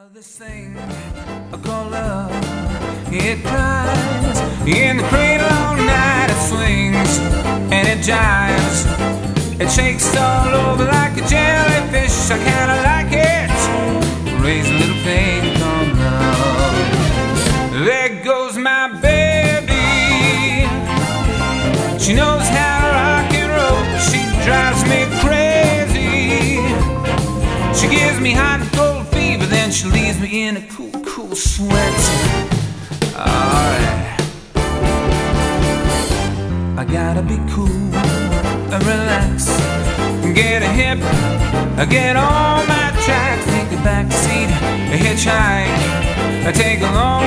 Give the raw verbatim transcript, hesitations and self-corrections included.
This thing called love, it cries in the cradle all night. It swings and it jives, it shakes all over like a jellyfish. I kinda like it, raise a little thing called love. There goes my baby, she knows how to rock and roll. She drives me crazy, she gives me hot and cold fever, then she leaves me in a cool, cool sweat. Alright, I gotta be cool and relax, get a hip, get on my track, take a back seat, a hitchhike, take a long